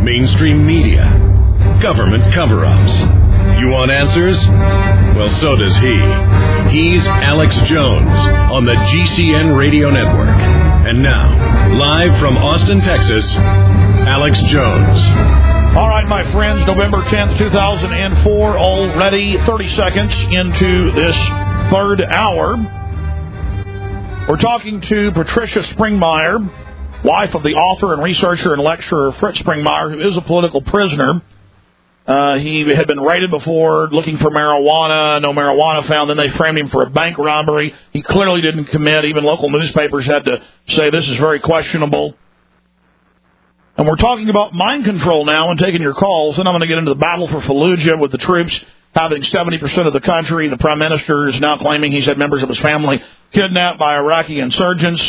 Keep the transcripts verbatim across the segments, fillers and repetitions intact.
mainstream media, government cover-ups. You want answers? Well, so does he. He's Alex Jones on the G C N Radio Network. And now, live from Austin, Texas, Alex Jones. All right, my friends, November tenth, two thousand four, already thirty seconds into this third hour. We're talking to Patricia Springmeier, wife of the author and researcher and lecturer Fritz Springmeier, who is a political prisoner. Uh, he had been raided before looking for marijuana, no marijuana found. Then they framed him for a bank robbery. He clearly didn't commit. Even local newspapers had to say this is very questionable. And we're talking about mind control now and taking your calls. And I'm going to get into the battle for Fallujah with the troops having seventy percent of the country. The prime minister is now claiming he's had members of his family kidnapped by Iraqi insurgents.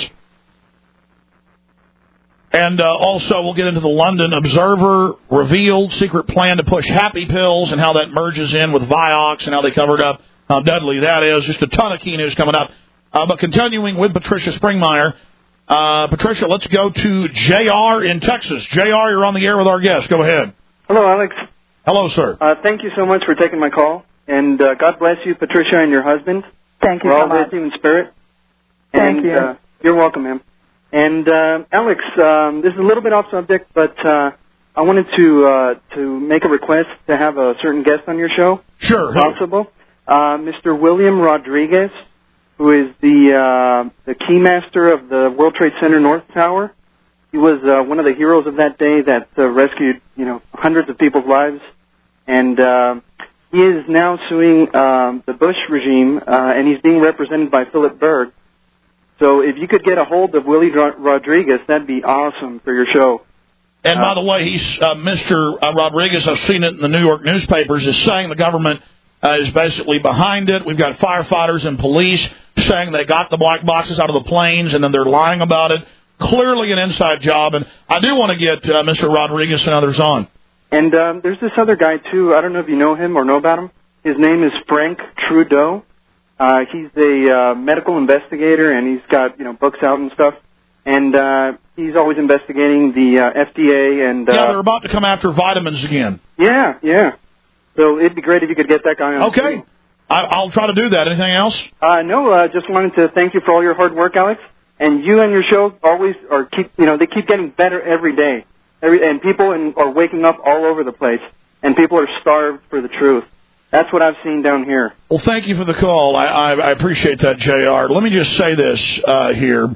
And uh, also we'll get into the London Observer revealed secret plan to push happy pills and how that merges in with Vioxx and how they covered up how deadly that is. Just a ton of key news coming up. Uh, but continuing with Patricia Springmeier. Uh, Patricia, let's go to J R in Texas. J R, you're on the air with our guest. Go ahead. Hello, Alex. Hello, sir. Uh, thank you so much for taking my call. And uh, God bless you, Patricia, and your husband. Thank you We're so all much. with you in spirit. Thank and, you. Uh, you're welcome, ma'am. And, uh, Alex, um, this is a little bit off subject, but uh, I wanted to uh, to make a request to have a certain guest on your show. Sure. If possible. Uh, Mister William Rodriguez, who is the uh, the keymaster of the World Trade Center North Tower. He was uh, one of the heroes of that day that uh, rescued, you know, hundreds of people's lives. And uh, he is now suing um, the Bush regime, uh, and he's being represented by Philip Berg. So if you could get a hold of Willie Rodriguez, that'd be awesome for your show. And by the way, he's uh, Mister Rodriguez, I've seen it in the New York newspapers, is saying the government uh, is basically behind it. We've got firefighters and police saying they got the black boxes out of the planes, and then they're lying about it. Clearly an inside job, and I do want to get uh, Mister Rodriguez and others on. And um, there's this other guy, too. I don't know if you know him or know about him. His name is Frank Trudeau. Uh, he's a uh, medical investigator, and he's got, you know, books out and stuff. And uh, he's always investigating the uh, F D A and... Uh, yeah, they're about to come after vitamins again. Yeah, yeah. So it'd be great if you could get that guy on. Okay. I, I'll try to do that. Anything else? Uh, no, uh, just wanted to thank you for all your hard work, Alex. And you and your show always are keep, you know, they keep getting better every day. Every, and people in, are waking up all over the place. And people are starved for the truth. That's what I've seen down here. Well, thank you for the call. I, I, I appreciate that, J R. Let me just say this uh, here,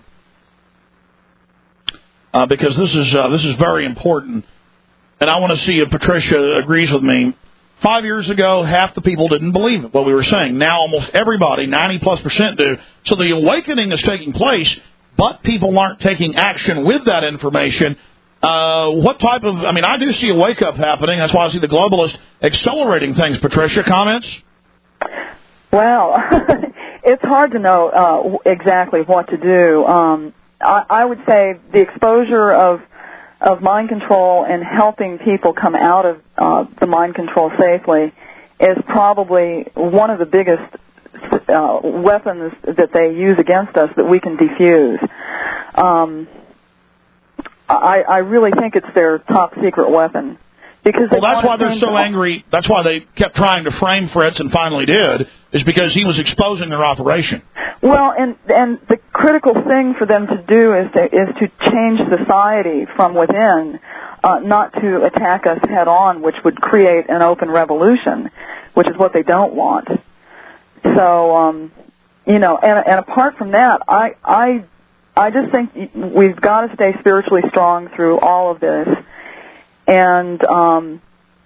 uh, because this is uh, this is very important, and I want to see if Patricia agrees with me. Five years ago, half the people didn't believe what we were saying. Now almost everybody, ninety plus percent, do. So the awakening is taking place, but people aren't taking action with that information. Uh, what type of, I mean, I do see a wake-up happening. That's why I see the globalists accelerating things. Patricia, comments? Well, it's hard to know uh, exactly what to do. Um, I, I would say the exposure of of mind control and helping people come out of uh, the mind control safely is probably one of the biggest uh, weapons that they use against us that we can defuse. Um I, I really think it's their top secret weapon. Because well, that's why they're so angry. That's why they kept trying to frame Fritz and finally did, is because he was exposing their operation. Well, and and the critical thing for them to do is to, is to change society from within, uh, not to attack us head on, which would create an open revolution, which is what they don't want. So, um, you know, and, and apart from that, I I. I just think we've got to stay spiritually strong through all of this. And um,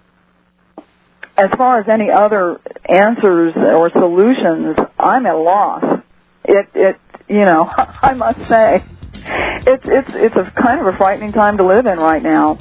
as far as any other answers or solutions, I'm at a loss. It, it, you know, I must say, it's it's it's a kind of a frightening time to live in right now,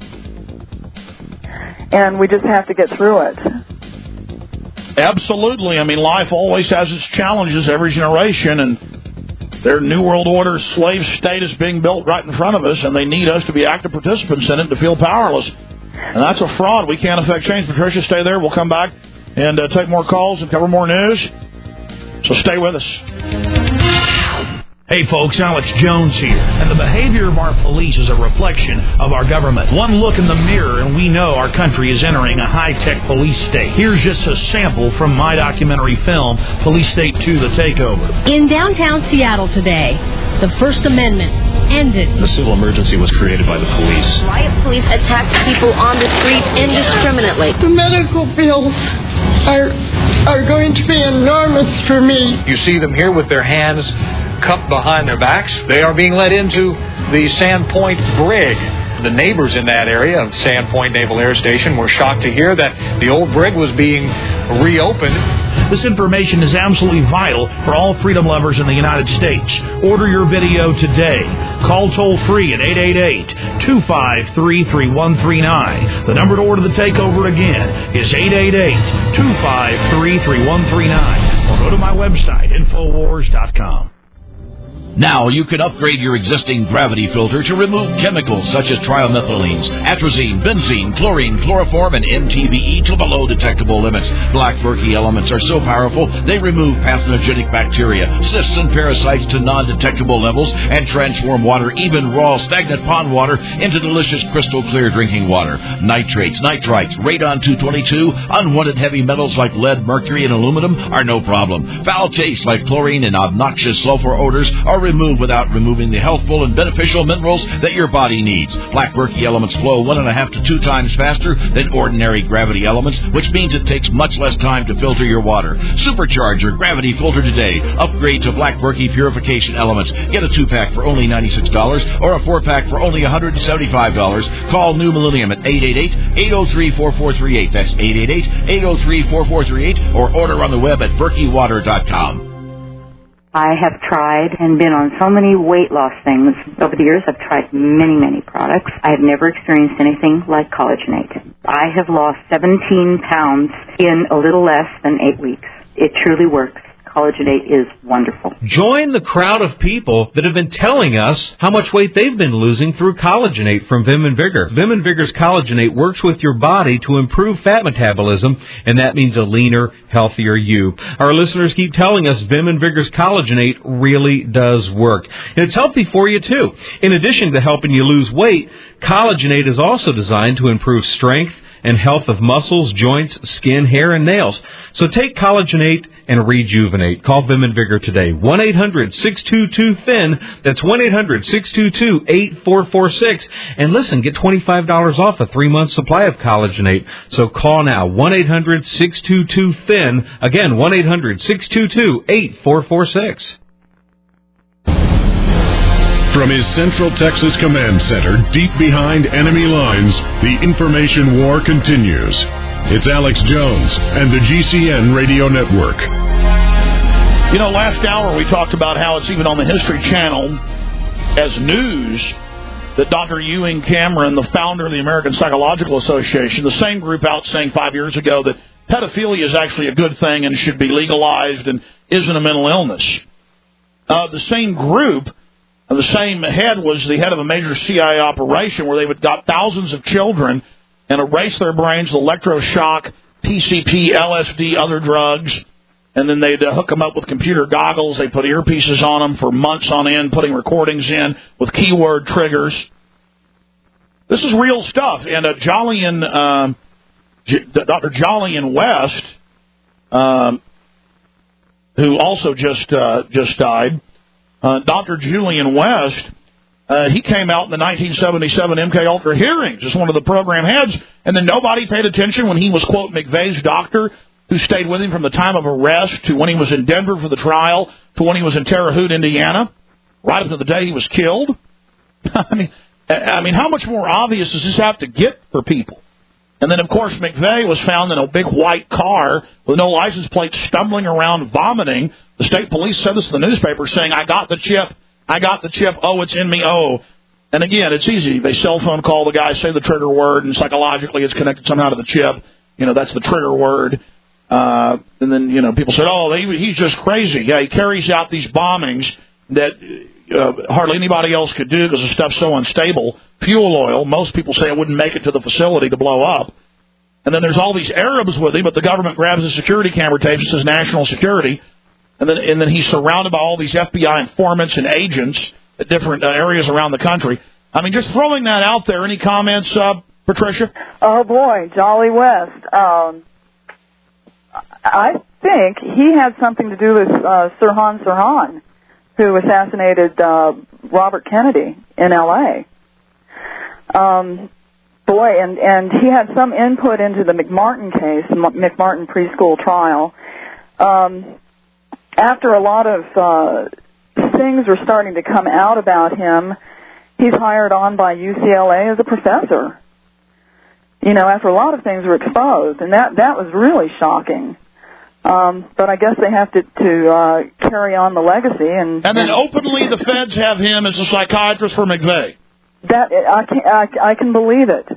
and we just have to get through it. Absolutely. I mean, life always has its challenges every generation, and their New World Order slave state is being built right in front of us, and they need us to be active participants in it to feel powerless. And that's a fraud. We can't affect change. Patricia, stay there. We'll come back and uh, take more calls and cover more news. So stay with us. Hey folks, Alex Jones here, and the behavior of our police is a reflection of our government. One look in the mirror and we know our country is entering a high-tech police state. Here's just a sample from my documentary film, Police State two, The Takeover. In downtown Seattle today, the First Amendment ended. The civil emergency was created by the police. Riot police attacked people on the street indiscriminately. The medical bills are, are going to be enormous for me. You see them here with their hands cupped behind their backs. They are being led into the Sandpoint brig. The neighbors in that area of Sandpoint Naval Air Station were shocked to hear that the old brig was being reopened. This information is absolutely vital for all freedom lovers in the United States. Order your video today. Call toll-free at eight eight eight, two five three, three one three nine. The number to order The Takeover again is eight eight eight, two five three, three one three nine. Or go to my website, infowars dot com. Now you can upgrade your existing gravity filter to remove chemicals such as trimethylenes, atrazine, benzene, chlorine, chloroform, and M T B E to below detectable limits. Black Berkey elements are so powerful they remove pathogenic bacteria, cysts, and parasites to non-detectable levels and transform water, even raw stagnant pond water, into delicious crystal clear drinking water. Nitrates, nitrites, radon two twenty-two, unwanted heavy metals like lead, mercury, and aluminum are no problem. Foul tastes like chlorine and obnoxious sulfur odors are removed without removing the healthful and beneficial minerals that your body needs. Black Berkey elements flow one and a half to two times faster than ordinary gravity elements, which means it takes much less time to filter your water. Supercharge your gravity filter today. Upgrade to Black Berkey purification elements. Get a two-pack for only ninety-six dollars or a four-pack for only one hundred seventy-five dollars. Call New Millennium at eight eight eight, eight oh three, four four three eight. That's eight eight eight, eight oh three, four four three eight, or order on the web at berkey water dot com. I have tried and been on so many weight loss things. Over the years, I've tried many, many products. I have never experienced anything like Collagenate. I have lost seventeen pounds in a little less than eight weeks. It truly works. Collagenate is wonderful. Join the crowd of people that have been telling us how much weight they've been losing through Collagenate from Vim and Vigor. Vim and Vigor's Collagenate works with your body to improve fat metabolism, and that means a leaner, healthier you. Our listeners keep telling us Vim and Vigor's Collagenate really does work. And it's healthy for you, too. In addition to helping you lose weight, Collagenate is also designed to improve strength and health of muscles, joints, skin, hair, and nails. So take Collagenate and rejuvenate. Call Vim and Vigor today. one eight hundred, six two two, T H I N. That's one eight hundred, six two two, eight four four six. And listen, get twenty-five dollars off a three-month supply of Collagenate. So call now, one eight hundred, six two two, T H I N. Again, one eight hundred, six two two, eight four four six. From his Central Texas Command Center, deep behind enemy lines, the information war continues. It's Alex Jones and the G C N Radio Network. You know, last hour we talked about how it's even on the History Channel as news that Doctor Ewing Cameron, the founder of the American Psychological Association, the same group out saying five years ago that pedophilia is actually a good thing and should be legalized and isn't a mental illness. Uh, the same group, the same head was the head of a major C I A operation where they would got thousands of children and erase their brains with electroshock, P C P, L S D, other drugs, and then they'd uh, hook them up with computer goggles. They put earpieces on them for months on end, putting recordings in with keyword triggers. This is real stuff. And uh, Jolyon, um, J- Doctor Jolyon West, um, who also just uh, just died, uh, Doctor Julian West, uh, he came out in the nineteen seventy-seven M K Ultra hearings as one of the program heads, and then nobody paid attention when he was, quote, McVeigh's doctor, who stayed with him from the time of arrest to when he was in Denver for the trial to when he was in Terre Haute, Indiana, right up to the day he was killed. I mean, I mean, how much more obvious does this have to get for people? And then, of course, McVeigh was found in a big white car with no license plate, stumbling around, vomiting. The state police said this in the newspaper, saying, I got the chip, I got the chip, oh, it's in me, oh. And again, it's easy. They cell phone call the guy, say the trigger word, and psychologically it's connected somehow to the chip. You know, that's the trigger word. Uh, and then, you know, people said, oh, he, he's just crazy. Yeah, he carries out these bombings that uh, hardly anybody else could do because the stuff's so unstable. Fuel oil, most people say it wouldn't make it to the facility to blow up. And then there's all these Arabs with him, but the government grabs the security camera tapes and says national security. and then and then he's surrounded by all these F B I informants and agents at different uh, areas around the country. I mean, just throwing that out there. Any comments, uh, Patricia? Oh boy, Jolly West. Um, I think he had something to do with uh, Sirhan Sirhan, who assassinated uh, Robert Kennedy in L A Um, boy, and, and he had some input into the McMartin case, the McMartin preschool trial. Um, after a lot of uh, things were starting to come out about him, he's hired on by U C L A as a professor. You know, after a lot of things were exposed, and that, that was really shocking. Um, but I guess they have to, to uh, carry on the legacy. And, and then openly the feds have him as a psychiatrist for McVeigh. That I can, I, I can believe it.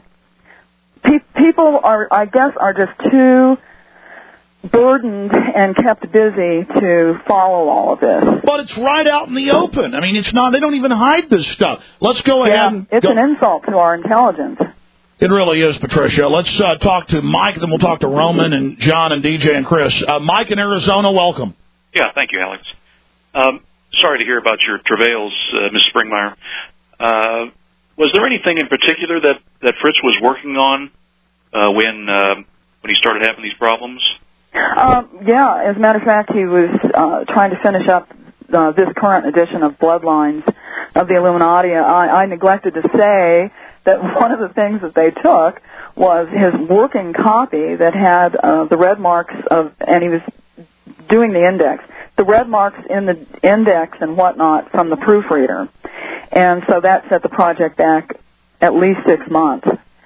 Pe- people are, I guess, are just too burdened and kept busy to follow all of this. But it's right out in the open. I mean, it's not, they don't even hide this stuff. Let's go yeah, ahead and it's go. an insult to our intelligence. It really is, Patricia. Let's uh, talk to Mike, then we'll talk to Roman and John and D J and Chris. Uh, Mike in Arizona, welcome. Yeah, thank you, Alex. Um, sorry to hear about your travails, uh, Miz Springmeyer. Uh, was there anything in particular that, that Fritz was working on uh, when uh, when he started having these problems? Um, yeah, as a matter of fact, he was uh, trying to finish up uh, this current edition of Bloodlines of the Illuminati. I, I neglected to say that one of the things that they took was his working copy that had uh, the red marks of, and he was doing the index, the red marks in the index and whatnot from the proofreader. And so that set the project back at least six months.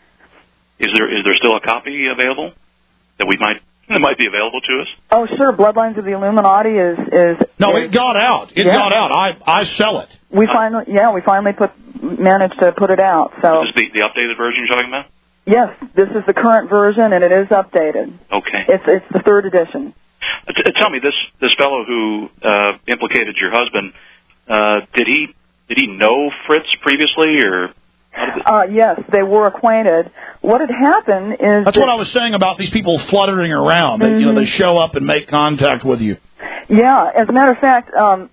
Is there is there still a copy available that we might that might be available to us? Oh, sure. Bloodlines of the Illuminati is is no, is, it got out. It yeah. got out. I I sell it. We finally, yeah, we finally put managed to put it out. So is this the, the updated version you're talking about? Yes, this is the current version, and it is updated. Okay. It's it's the third edition. Uh, t- tell me, this this fellow who uh, implicated your husband, uh, did he did he know Fritz previously, or? Uh, yes, they were acquainted. What had happened is... That's what I was saying about these people fluttering around. Mm-hmm. That, you know, they show up and make contact with you. Yeah, as a matter of fact, um,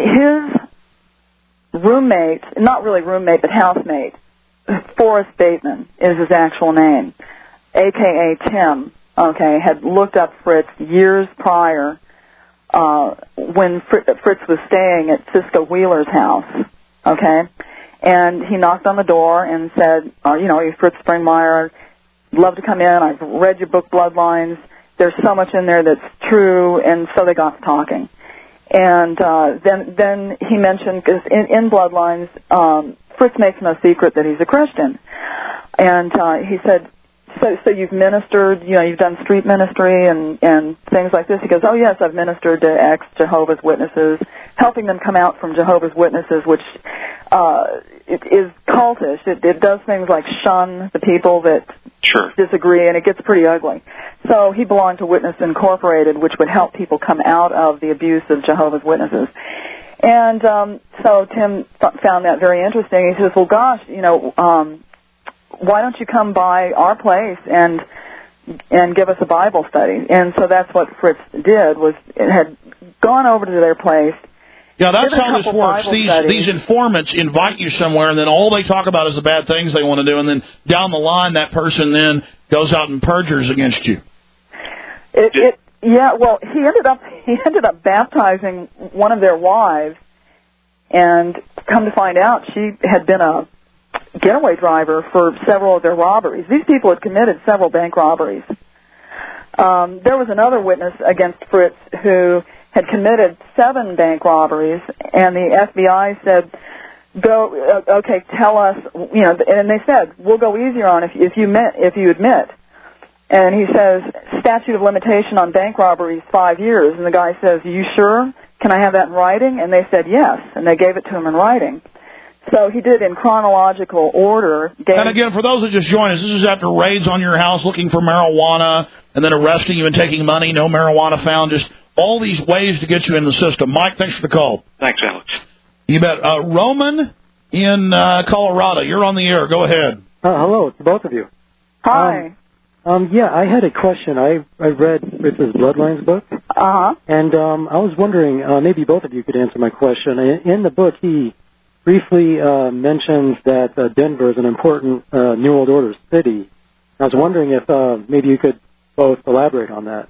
his roommate, not really roommate, but housemate, Forrest Bateman is his actual name, a k a. Tim, okay, had looked up Fritz years prior uh, when Fritz was staying at Cisco Wheeler's house, okay? And he knocked on the door and said, uh, you know, you're Fritz Springmeyer, I'd love to come in, I've read your book Bloodlines, there's so much in there that's true, and so they got to talking. And uh, then then he mentioned, because in, in Bloodlines, um, Fritz makes no secret that he's a Christian. And uh, he said, so, so you've ministered, you know, you've done street ministry and, and things like this. He goes, oh, yes, I've ministered to ex-Jehovah's Witnesses, helping them come out from Jehovah's Witnesses, which uh, it is cultish. It, it does things like shun the people that sure. disagree, and it gets pretty ugly. So he belonged to Witness Incorporated, which would help people come out of the abuse of Jehovah's Witnesses. And um, so Tim th- found that very interesting. He says, well, gosh, you know, um, why don't you come by our place and and give us a Bible study? And so that's what Fritz did, was it had gone over to their place. Yeah, that's how this works. These these informants invite you somewhere, and then all they talk about is the bad things they want to do, and then down the line, that person then goes out and perjures against you. It, it yeah, well, he ended up he ended up baptizing one of their wives, and come to find out, she had been a getaway driver for several of their robberies. These people had committed several bank robberies. Um, there was another witness against Fritz who had committed seven bank robberies, and the F B I said, "Go, uh, okay, tell us." You know, and they said, "We'll go easier on if if you admit, if you admit." And he says, "Statute of limitation on bank robbery is five years." And the guy says, "You sure? Can I have that in writing?" And they said yes, and they gave it to him in writing. So he did in chronological order. And again, for those that just joined us, this is after raids on your house looking for marijuana and then arresting you and taking money, no marijuana found, just all these ways to get you in the system. Mike, thanks for the call. Thanks, Alex. You bet. Uh, Roman in uh, Colorado, you're on the air. Go ahead. Uh, hello, it's both of you. Hi. Um, um, yeah, I had a question. I I read Fritz's Bloodlines book. Uh-huh. And um, I was wondering, uh, maybe both of you could answer my question. In, in the book, he briefly uh, mentions that uh, Denver is an important uh, New World Order city. I was wondering if uh, maybe you could both elaborate on that.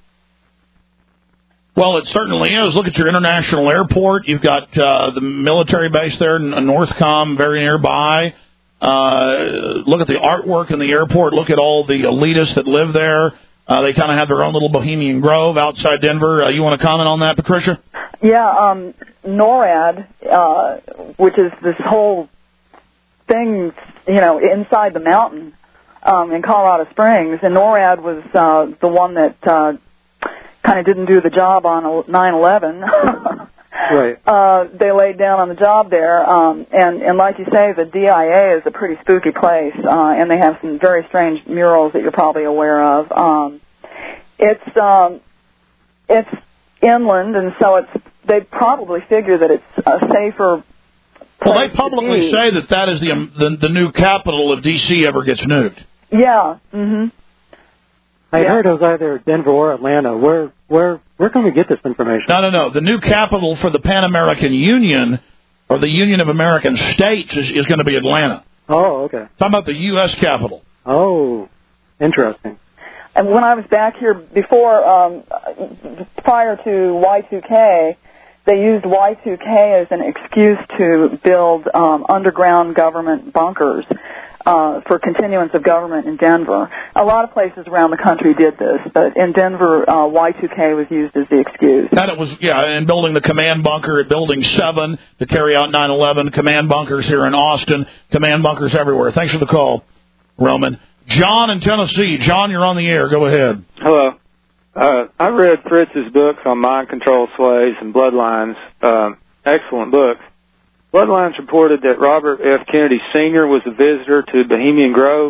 Well, it certainly is. Look at your international airport. You've got uh, the military base there, Northcom, very nearby. Uh, look at the artwork in the airport. Look at all the elitists that live there. Uh, they kind of have their own little Bohemian Grove outside Denver. Uh, you want to comment on that, Patricia? Yeah, um, NORAD, uh, which is this whole thing, you know, inside the mountain um, in Colorado Springs, and NORAD was uh, the one that uh, kind of didn't do the job on nine eleven. Right. Uh, they laid down on the job there, um, and, and like you say, the D I A is a pretty spooky place, uh, and they have some very strange murals that you're probably aware of. Um, it's um, it's inland, and so it's they probably figure that it's a safer place. Well, they publicly say that that is the, um, the the new capital if D C ever gets nuked. Yeah. Mm-hmm. I yeah. heard it was either Denver or Atlanta. Where where where can we get this information? No, no, no. The new capital for the Pan American Union, or the Union of American States, is, is going to be Atlanta. Oh, okay. Talking about the U S capital. Oh, interesting. And when I was back here before, um, prior to Y two K, they used Y two K as an excuse to build um, underground government bunkers uh, for continuance of government in Denver. A lot of places around the country did this, but in Denver, uh, Y two K was used as the excuse. And it was, yeah, and building the command bunker at Building seven to carry out nine eleven, command bunkers here in Austin, command bunkers everywhere. Thanks for the call, Roman. John in Tennessee. John, you're on the air. Go ahead. Hello. Uh, I read Fritz's books on mind control slaves and bloodlines. Uh, excellent books. Bloodlines reported that Robert F. Kennedy Senior was a visitor to Bohemian Grove.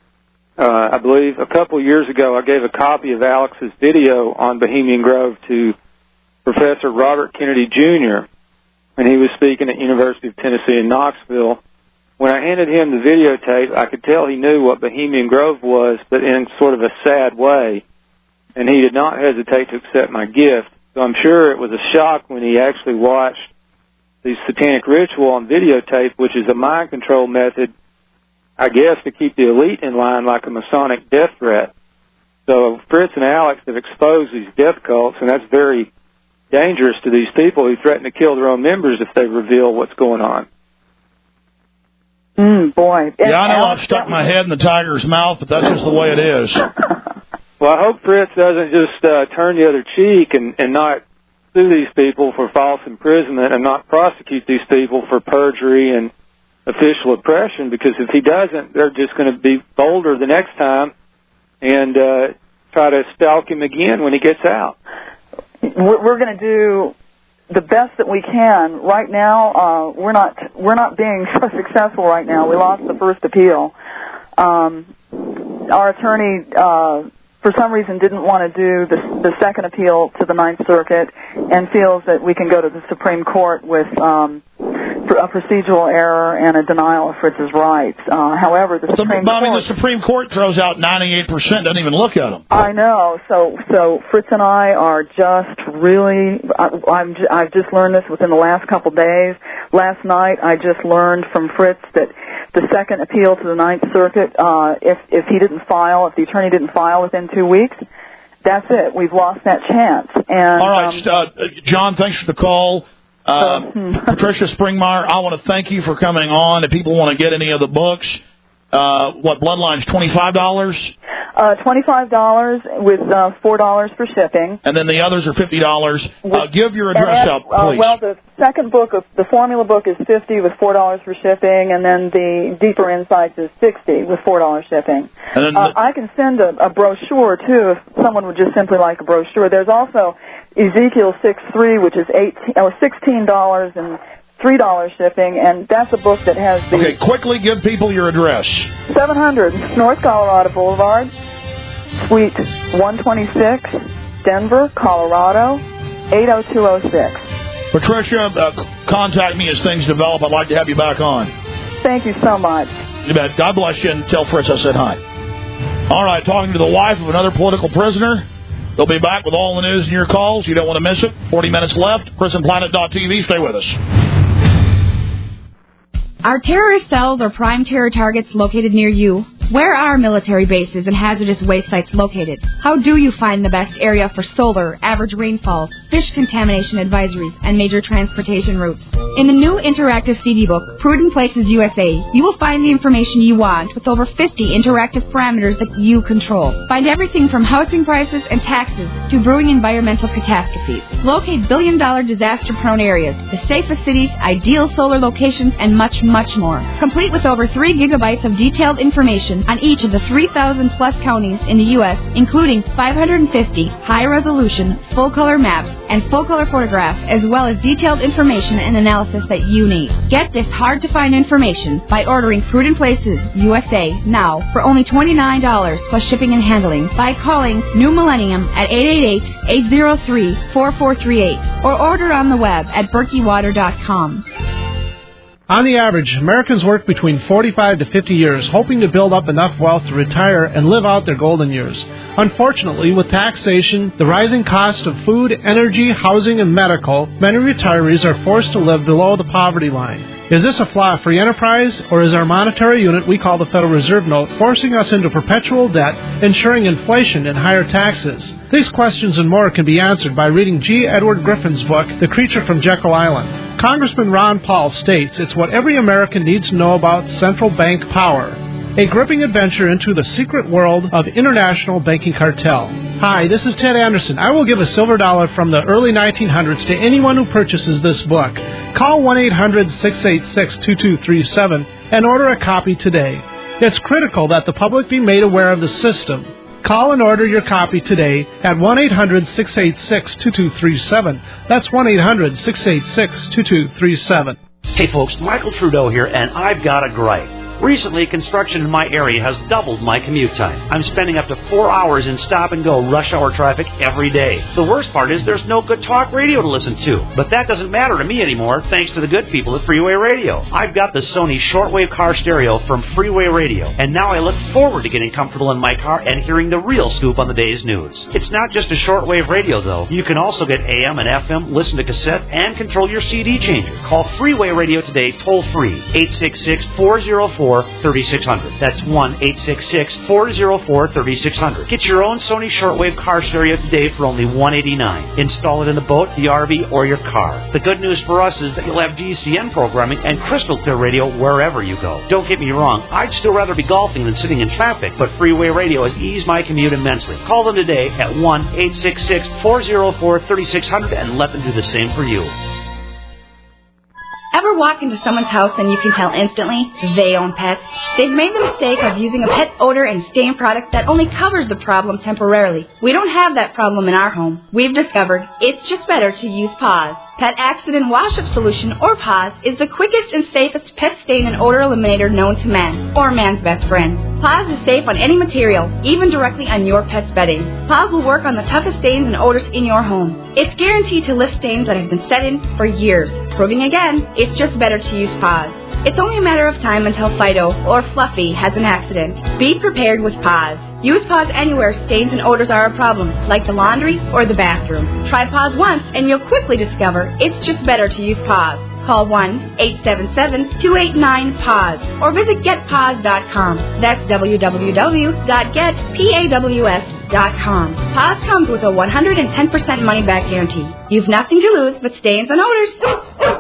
Uh, I believe a couple of years ago I gave a copy of Alex's video on Bohemian Grove to Professor Robert Kennedy Junior when he was speaking at University of Tennessee in Knoxville. When I handed him the videotape, I could tell he knew what Bohemian Grove was, but in sort of a sad way, and he did not hesitate to accept my gift. So I'm sure it was a shock when he actually watched the satanic ritual on videotape, which is a mind control method, I guess, to keep the elite in line like a Masonic death threat. So Fritz and Alex have exposed these death cults, and that's very dangerous to these people who threaten to kill their own members if they reveal what's going on. Mm, boy. Yeah, I know I've stuck my head in the tiger's mouth, but that's just the way it is. Well, I hope Fritz doesn't just uh, turn the other cheek and, and not sue these people for false imprisonment and not prosecute these people for perjury and official oppression, because if he doesn't, they're just going to be bolder the next time and uh, try to stalk him again when he gets out. We're going to do the best that we can. Right now, uh, we're not we're not being so successful right now. We lost the first appeal. Um, our attorney, uh, for some reason, didn't want to do the, the second appeal to the Ninth Circuit and feels that we can go to the Supreme Court with um, a procedural error and a denial of Fritz's rights. Uh, however, the Supreme Bobby, Court... the Supreme Court throws out ninety-eight percent, doesn't even look at them. I know. So so Fritz and I are just really... I, I'm, I've just learned this within the last couple days. Last night, I just learned from Fritz that the second appeal to the Ninth Circuit, uh, if, if he didn't file, if the attorney didn't file within two weeks, that's it. We've lost that chance. And all right, um, uh, John, thanks for the call. Uh, so, hmm. Patricia Springmeyer, I want to thank you for coming on. If people want to get any of the books, uh, what, Bloodline's twenty-five dollars? Uh, twenty-five dollars with uh, four dollars for shipping. And then the others are fifty dollars. Uh, give your address out, please. Uh, well, the second book, of the formula book, is fifty dollars with four dollars for shipping, and then the Deeper Insights is sixty dollars with four dollars shipping. And then uh, the, I can send a, a brochure, too, if someone would just simply like a brochure. There's also Ezekiel six three, which is eighteen, or sixteen dollars and three dollars shipping, and that's a book that has the... Okay, quickly give people your address. seven hundred North Colorado Boulevard, Suite one twenty-six, Denver, Colorado, eight oh two oh six. Patricia, uh, contact me as things develop. I'd like to have you back on. Thank you so much. You bet. God bless you, and tell Fritz I said hi. All right, talking to the wife of another political prisoner. They'll be back with all the news and your calls. You don't want to miss it. forty minutes left. prison planet dot t v. Stay with us. Are terrorist cells or prime terror targets located near you? Where are military bases and hazardous waste sites located? How do you find the best area for solar, average rainfall, fish contamination advisories, and major transportation routes? In the new interactive C D book, Prudent Places U S A, you will find the information you want with over fifty interactive parameters that you control. Find everything from housing prices and taxes to brewing environmental catastrophes. Locate billion-dollar disaster-prone areas, the safest cities, ideal solar locations, and much, much more. Complete with over three gigabytes of detailed information on each of the three thousand plus counties in the U S, including five hundred fifty high-resolution, full-color maps and full-color photographs, as well as detailed information and analysis that you need. Get this hard-to-find information by ordering Prudent Places U S A now for only twenty-nine dollars plus shipping and handling by calling New Millennium at eight eight eight, eight zero three, four four three eight or order on the web at berkey water dot com. On the average, Americans work between forty-five to fifty years, hoping to build up enough wealth to retire and live out their golden years. Unfortunately, with taxation, the rising cost of food, energy, housing, and medical, many retirees are forced to live below the poverty line. Is this a flaw of free enterprise, or is our monetary unit we call the Federal Reserve Note forcing us into perpetual debt, ensuring inflation and higher taxes? These questions and more can be answered by reading G. Edward Griffin's book, The Creature from Jekyll Island. Congressman Ron Paul states it's what every American needs to know about central bank power. A gripping adventure into the secret world of international banking cartel. Hi, this is Ted Anderson. I will give a silver dollar from the early nineteen hundreds to anyone who purchases this book. Call one eight hundred, six eight six, two two three seven and order a copy today. It's critical that the public be made aware of the system. Call and order your copy today at one eight hundred, six eight six, two two three seven. That's one eight hundred, six eight six, two two three seven. Hey folks, Michael Trudeau here, and I've got a gripe. Recently, construction in my area has doubled my commute time. I'm spending up to four hours in stop-and-go rush hour traffic every day. The worst part is there's no good talk radio to listen to. But that doesn't matter to me anymore, thanks to the good people at Freeway Radio. I've got the Sony shortwave car stereo from Freeway Radio, and now I look forward to getting comfortable in my car and hearing the real scoop on the day's news. It's not just a shortwave radio, though. You can also get A M and F M, listen to cassettes, and control your C D changer. Call Freeway Radio today, toll-free, eight six six, four oh four, three six zero zero. That's one eight six six, four oh four, three six zero zero. Get your own Sony shortwave car stereo today for only one hundred eighty-nine dollars. Install it in the boat, the R V, or your car. The good news for us is that you'll have G C N programming and crystal clear radio wherever you go. Don't get me wrong, I'd still rather be golfing than sitting in traffic, but Freeway Radio has eased my commute immensely. Call them today at one eight six six, four oh four, three six zero zero and let them do the same for you. Ever walk into someone's house and you can tell instantly they own pets? They've made the mistake of using a pet odor and stain product that only covers the problem temporarily. We don't have that problem in our home. We've discovered it's just better to use Paws. Pet Accident Wash-Up Solution, or Paws, is the quickest and safest pet stain and odor eliminator known to man, or man's best friend. Paws is safe on any material, even directly on your pet's bedding. Paws will work on the toughest stains and odors in your home. It's guaranteed to lift stains that have been set in for years, proving again, it's just better to use Paws. It's only a matter of time until Fido, or Fluffy, has an accident. Be prepared with Paws. Use Paws anywhere stains and odors are a problem, like the laundry or the bathroom. Try Paws once and you'll quickly discover it's just better to use Paws. Call one eight seven seven, two eight nine, P A W S or visit get paws dot com. That's w w w dot get paws dot com. Paws comes with a one hundred ten percent money-back guarantee. You've nothing to lose but stains and odors.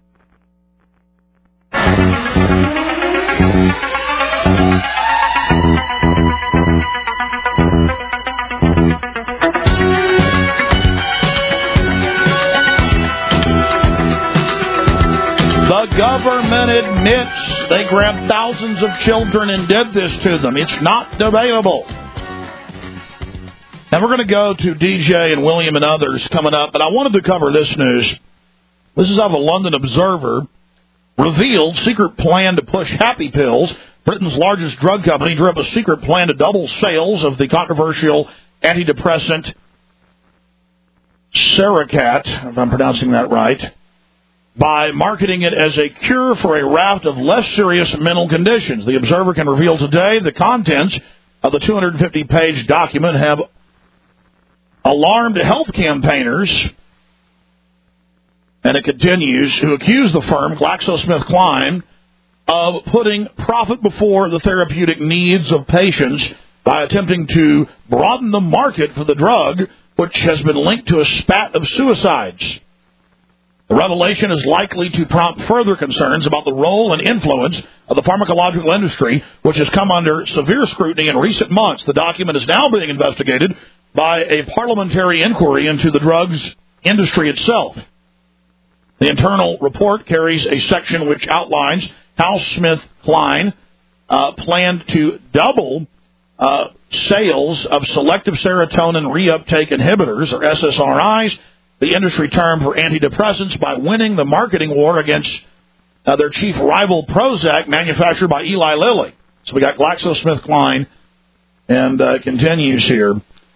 The government admits they grabbed thousands of children and did this to them. It's not debatable. Now, we're going to go to D J and William and others coming up, but I wanted to cover this news. This is out of the London Observer. Revealed secret plan to push happy pills. Britain's largest drug company drew up a secret plan to double sales of the controversial antidepressant Seroquat, if I'm pronouncing that right, by marketing it as a cure for a raft of less serious mental conditions. The Observer can reveal today the contents of the two hundred fifty page document have alarmed health campaigners, and it continues, who accuse the firm, GlaxoSmithKline, of putting profit before the therapeutic needs of patients by attempting to broaden the market for the drug, which has been linked to a spat of suicides. The revelation is likely to prompt further concerns about the role and influence of the pharmacological industry, which has come under severe scrutiny in recent months. The document is now being investigated by a parliamentary inquiry into the drugs industry itself. The internal report carries a section which outlines how SmithKline uh, planned to double uh, sales of selective serotonin reuptake inhibitors, or S S R Is, the industry term for antidepressants, by winning the marketing war against uh, their chief rival Prozac, manufactured by Eli Lilly. So we got GlaxoSmithKline, and uh, continues here.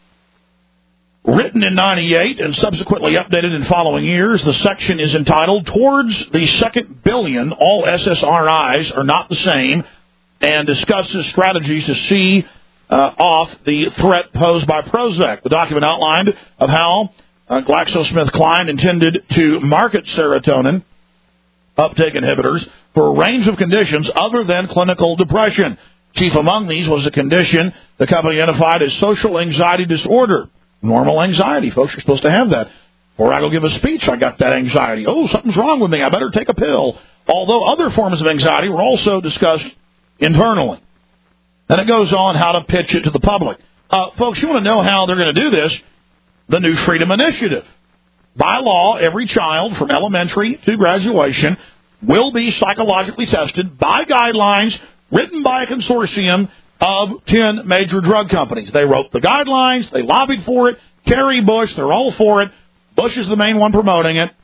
Written in ninety-eight and subsequently updated in following years, the section is entitled Towards the Second Billion, All S S R Is Are Not the Same, and discusses strategies to see uh, off the threat posed by Prozac. The document outlined of how uh, GlaxoSmithKline intended to market serotonin uptake inhibitors for a range of conditions other than clinical depression. Chief among these was a condition the company identified as social anxiety disorder. Normal anxiety, folks. You're supposed to have that. Or I go give a speech, I got that anxiety. Oh, something's wrong with me. I better take a pill. Although other forms of anxiety were also discussed internally. Then it goes on how to pitch it to the public. Uh, folks, you want to know how they're going to do this? The New Freedom Initiative. By law, every child from elementary to graduation will be psychologically tested by guidelines written by a consortium of ten major drug companies. They wrote the guidelines. They lobbied for it. Kerry, Bush, they're all for it. Bush is the main one promoting it.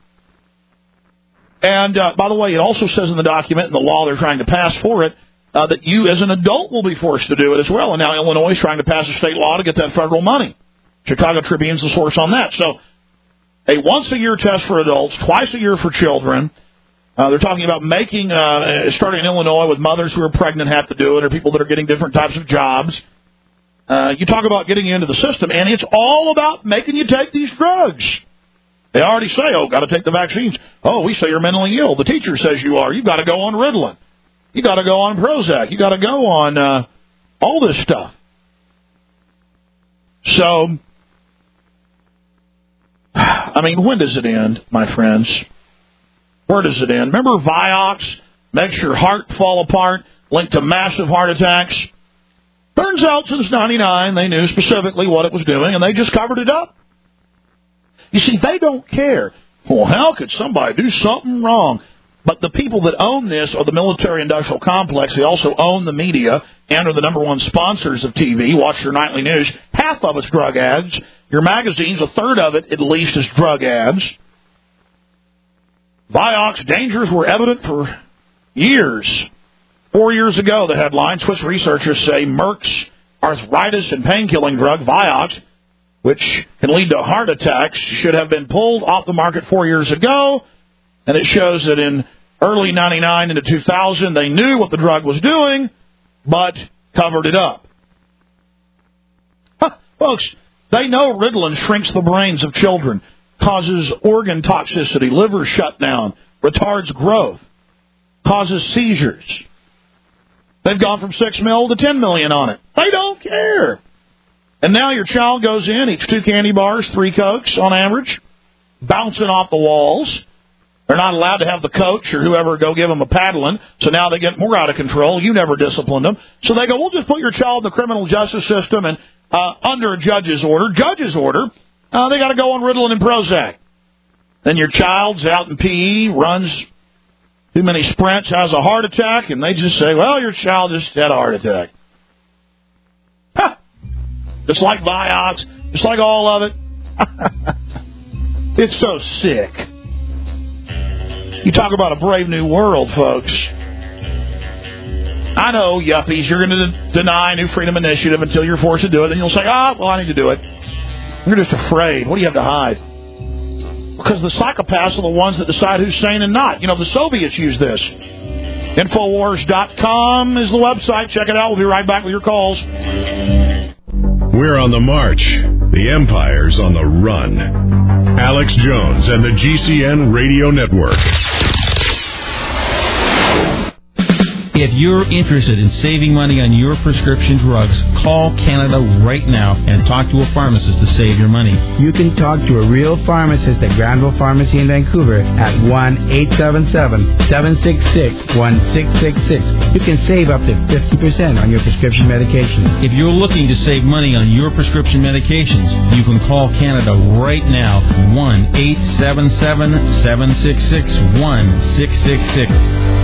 And, uh, by the way, it also says in the document, in the law they're trying to pass for it, uh, that you as an adult will be forced to do it as well. And now Illinois is trying to pass a state law to get that federal money. Chicago Tribune's the source on that. So a once-a-year test for adults, twice a year for children. Uh, they're talking about making, uh, starting in Illinois with mothers who are pregnant have to do it, or people that are getting different types of jobs. Uh, you talk about getting you into the system, and it's all about making you take these drugs. They already say, oh, got to take the vaccines. Oh, we say you're mentally ill. The teacher says you are. You've got to go on Ritalin. You got to go on Prozac. You got to go on uh, all this stuff. So, I mean, when does it end, my friends? Where does it end? Remember Vioxx makes your heart fall apart, linked to massive heart attacks? Turns out since ninety-nine, they knew specifically what it was doing, and they just covered it up. You see, they don't care. Well, how could somebody do something wrong? But the people that own this are the military-industrial complex. They also own the media and are the number one sponsors of T V. Watch your nightly news. Half of it's drug ads. Your magazines, a third of it at least, is drug ads. Vioxx dangers were evident for years. Four years ago, the headline, Swiss researchers say Merck's arthritis and pain-killing drug, Vioxx, which can lead to heart attacks, should have been pulled off the market four years ago. And it shows that in early ninety-nine into two thousand, they knew what the drug was doing, but covered it up. Huh, folks, they know Ritalin shrinks the brains of children, causes organ toxicity, liver shutdown, retards growth, causes seizures. They've gone from six mil to ten million on it. They don't care. And now your child goes in, eats two candy bars, three Cokes on average, bouncing off the walls. They're not allowed to have the coach or whoever go give them a paddling, so now they get more out of control. You never disciplined them. So they go, we'll just put your child in the criminal justice system and uh, under a judge's order. Judge's order, uh, they got to go on Ritalin and Prozac. Then your child's out in P E, runs too many sprints, has a heart attack, and they just say, well, your child just had a heart attack. Huh. Just like Vioxx, just like all of it. It's so sick. You talk about a brave new world, folks. I know, yuppies, you're going to de- deny New Freedom Initiative until you're forced to do it, and you'll say, ah, well, I need to do it. You're just afraid. What do you have to hide? Because the psychopaths are the ones that decide who's sane and not. You know, the Soviets use this. Infowars dot com is the website. Check it out. We'll be right back with your calls. We're on the march. The Empire's on the run. Alex Jones and the G C N Radio Network. If you're interested in saving money on your prescription drugs, call Canada right now and talk to a pharmacist to save your money. You can talk to a real pharmacist at Granville Pharmacy in Vancouver at one eight seven seven, seven six six, one six six six. You can save up to fifty percent on your prescription medications. If you're looking to save money on your prescription medications, you can call Canada right now, one eight seven seven, seven six six, one six six six.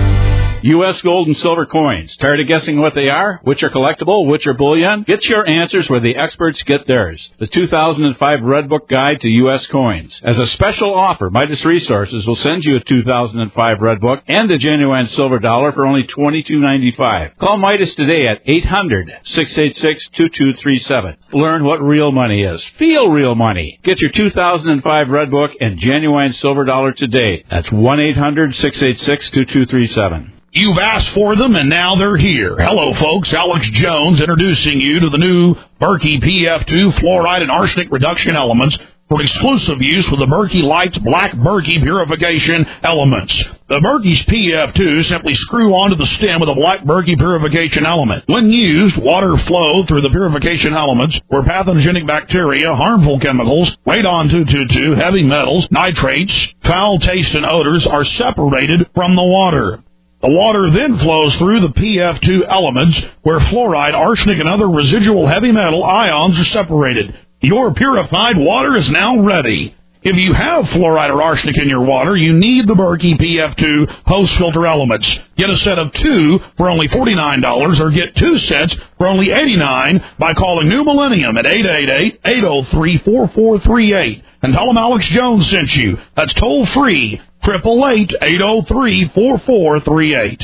U S gold and silver coins. Tired of guessing what they are? Which are collectible? Which are bullion? Get your answers where the experts get theirs. The two thousand five Red Book Guide to U S Coins. As a special offer, Midas Resources will send you a two thousand five Red Book and a genuine silver dollar for only twenty-two ninety-five. Call Midas today at eight hundred, six eight six, two two three seven. Learn what real money is. Feel real money. Get your two thousand five Red Book and genuine silver dollar today. That's one eight hundred, six eight six, two two three seven. You've asked for them, and now they're here. Hello, folks. Alex Jones introducing you to the new Berkey P F two fluoride and arsenic reduction elements for exclusive use with the Berkey Lights Black Berkey purification elements. The Berkey's P F two simply screw onto the stem with a Black Berkey purification element. When used, water flow through the purification elements where pathogenic bacteria, harmful chemicals, radon two twenty-two, heavy metals, nitrates, foul taste, and odors are separated from the water. The water then flows through the P F two elements where fluoride, arsenic, and other residual heavy metal ions are separated. Your purified water is now ready. If you have fluoride or arsenic in your water, you need the Berkey P F two post-filter elements. Get a set of two for only forty-nine dollars or get two sets for only eighty-nine dollars by calling New Millennium at eight eight eight, eight oh three, four four three eight. And tell them Alex Jones sent you. That's toll-free, eight eight eight, eight oh three, four four three eight.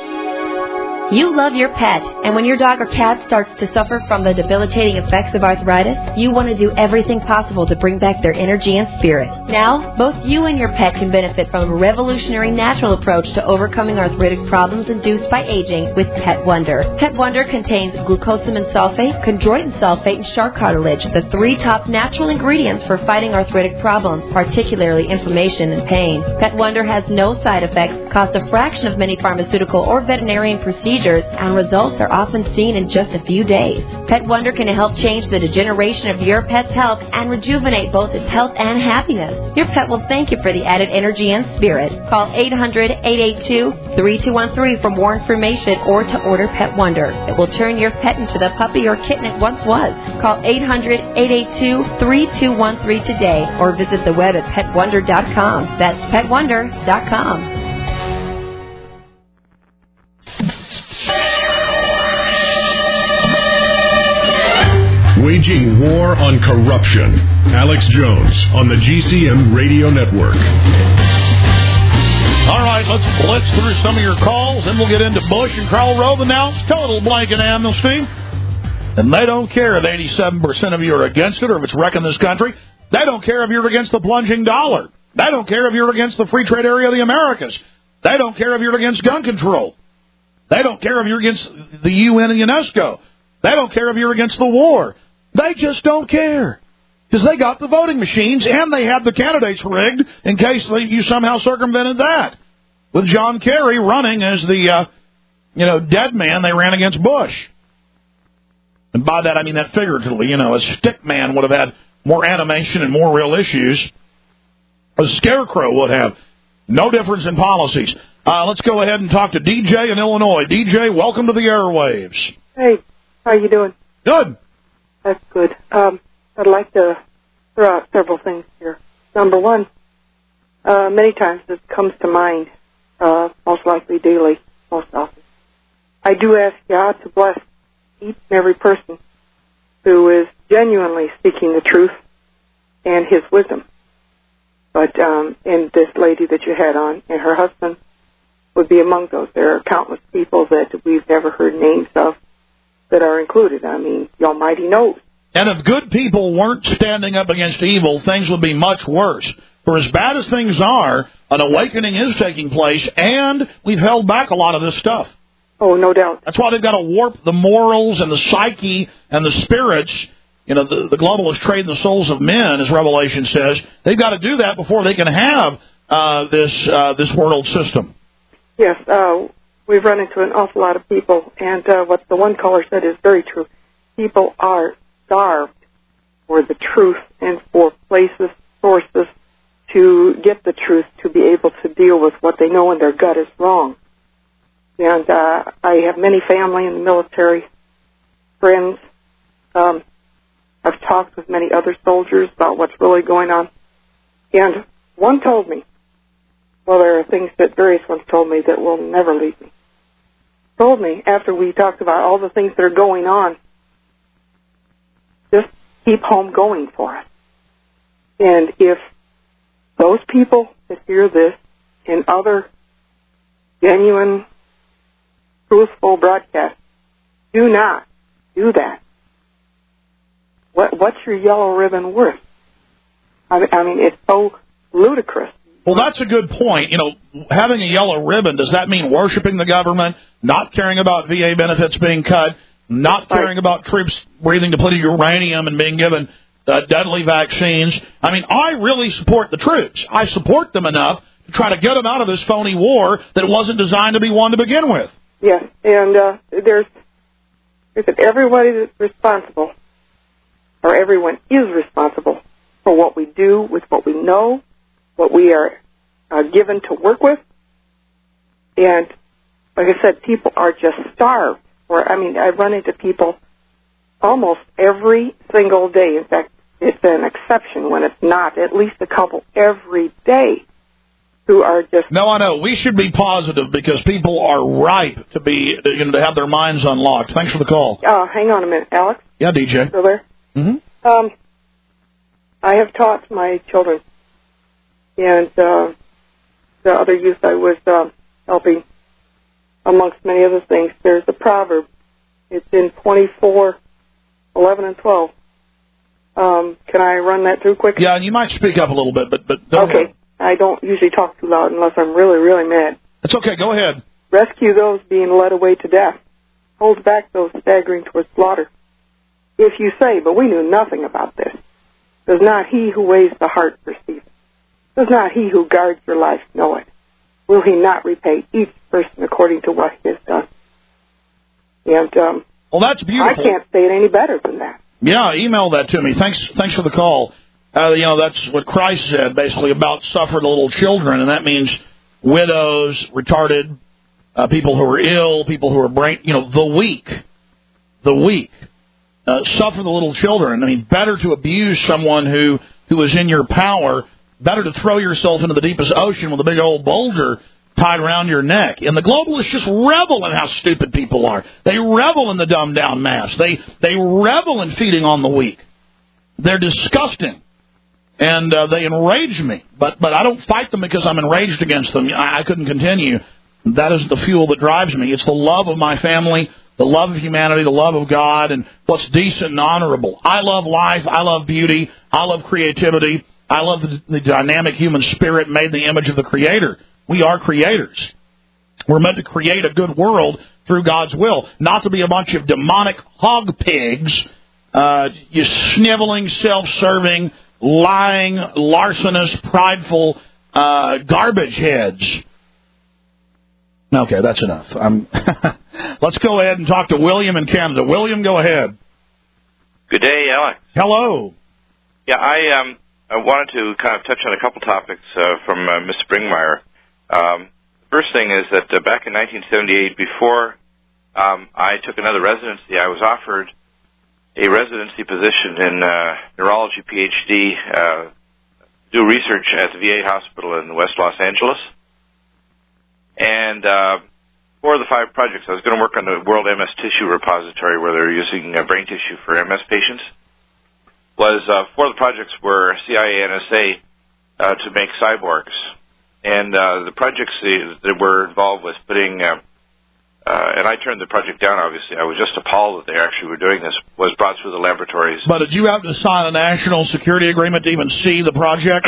You love your pet, and when your dog or cat starts to suffer from the debilitating effects of arthritis, you want to do everything possible to bring back their energy and spirit. Now, both you and your pet can benefit from a revolutionary natural approach to overcoming arthritic problems induced by aging with Pet Wonder. Pet Wonder contains glucosamine sulfate, chondroitin sulfate, and shark cartilage, the three top natural ingredients for fighting arthritic problems, particularly inflammation and pain. Pet Wonder has no side effects, costs a fraction of many pharmaceutical or veterinarian procedures, and results are often seen in just a few days. Pet Wonder can help change the degeneration of your pet's health and rejuvenate both its health and happiness. Your pet will thank you for the added energy and spirit. Call eight hundred, eight eight two, three two one three for more information or to order Pet Wonder. It will turn your pet into the puppy or kitten it once was. Call eight hundred, eight eight two, three two one three today or visit the web at pet wonder dot com. That's pet wonder dot com. Waging war on corruption. Alex Jones on the G C N Radio Network. All right, let's blitz through some of your calls, then we'll get into Bush and Karl Rove announced total blanket amnesty. And they don't care if eighty-seven percent of you are against it or if it's wrecking this country. They don't care if you're against the plunging dollar. They don't care if you're against the free trade area of the Americas. They don't care if you're against gun control. They don't care if you're against the U N and UNESCO. They don't care if you're against the war. They just don't care. Because they got the voting machines and they had the candidates rigged in case they, you somehow circumvented that. With John Kerry running as the, uh, you know, dead man they ran against Bush. And by that I mean that figuratively. You know, a stick man would have had more animation and more real issues. A scarecrow would have. No difference in policies. Uh, let's go ahead and talk to D J in Illinois. D J, welcome to the airwaves. Hey, how you doing? Good. That's good. Um, I'd like to throw out several things here. Number one, uh, many times this comes to mind, uh, most likely daily, most often. I do ask God to bless each and every person who is genuinely seeking the truth and His wisdom. But, um, and this lady that you had on and her husband would be among those. There are countless people that we've never heard names of that are included. I mean, the Almighty knows. And if good people weren't standing up against evil, things would be much worse. For as bad as things are, an awakening is taking place, and we've held back a lot of this stuff. Oh, no doubt. That's why they've got to warp the morals and the psyche and the spirits you know, the, the globalists trade the souls of men, as Revelation says. They've got to do that before they can have uh, this uh, this world system. Yes, uh, we've run into an awful lot of people, and uh, what the one caller said is very true. People are starved for the truth and for places, sources to get the truth, to be able to deal with what they know in their gut is wrong. And uh, I have many family in the military, friends. Um, I've talked with many other soldiers about what's really going on. And one told me, well, there are things that various ones told me that will never leave me. Told me, after we talked about all the things that are going on, just keep home going for us. And if those people that hear this and other genuine, truthful broadcasts do not do that, what, what's your yellow ribbon worth? I mean, I mean, it's so ludicrous. Well, that's a good point. You know, having a yellow ribbon, does that mean worshiping the government, not caring about V A benefits being cut, not caring about troops breathing depleted uranium and being given uh, deadly vaccines? I mean, I really support the troops. I support them enough to try to get them out of this phony war that wasn't designed to be one to begin with. Yes, and uh, there's, there's everybody that's responsible, or everyone is responsible for what we do with what we know, what we are uh, given to work with. And like I said, people are just starved. Or, I mean, I run into people almost every single day. In fact, it's an exception when it's not, at least a couple every day, who are just... No, I know. We should be positive because people are ripe to be, you know, to have their minds unlocked. Thanks for the call. Uh, hang on a minute, Alex. Yeah, D J. Still there? Mm-hmm. Um, I have taught my children and uh, the other youth I was uh, helping, amongst many other things, there's a proverb. It's in twenty-four, eleven, and twelve. Um, can I run that through quick? Yeah, and you might speak up a little bit, but, but don't... Okay. I don't usually talk too loud unless I'm really, really mad. It's okay. Go ahead. Rescue those being led away to death. Hold back those staggering towards slaughter. If you say, but we knew nothing about this, does not he who weighs the heart perceive it? Does not he who guards your life know it? Will he not repay each person according to what he has done? And um, well, that's beautiful. I can't say it any better than that. Yeah, email that to me. Thanks, thanks for the call. Uh, you know, that's what Christ said, basically, about suffer the little children, and that means widows, retarded, uh, people who are ill, people who are brain, you know, the weak, the weak. Uh, suffer the little children. I mean, better to abuse someone who, who is in your power, better to throw yourself into the deepest ocean with a big old boulder tied around your neck. And the globalists just revel in how stupid people are. They revel in the dumbed-down mass. They, they revel in feeding on the weak. They're disgusting. And uh, they enrage me, but but I don't fight them because I'm enraged against them. I, I couldn't continue. That is the fuel that drives me. It's the love of my family, the love of humanity, the love of God, and what's decent and honorable. I love life. I love beauty. I love creativity. I love the, the dynamic human spirit made in the image of the Creator. We are creators. We're meant to create a good world through God's will, not to be a bunch of demonic hog pigs, uh, you sniveling, self-serving, lying, larcenous, prideful uh, garbage heads. Okay, that's enough. Um, let's go ahead and talk to William in Canada. William, go ahead. Good day, Alex. Hello. Yeah, I um I wanted to kind of touch on a couple topics uh, from uh, Miz Springmeyer. Um, the first thing is that uh, back in nineteen seventy-eight, before um, I took another residency, I was offered a residency position in uh, neurology PhD, uh, do research at the V A hospital in West Los Angeles. And uh, four of the five projects, I was going to work on the World M S Tissue Repository where they're using uh, brain tissue for M S patients. Was uh, four of the projects were C I A and N S A uh, to make cyborgs. And uh, the projects that were involved with putting... Uh, Uh, and I turned the project down, obviously. I was just appalled that they actually were doing this, was brought through the laboratories. But did you have to sign a national security agreement to even see the project?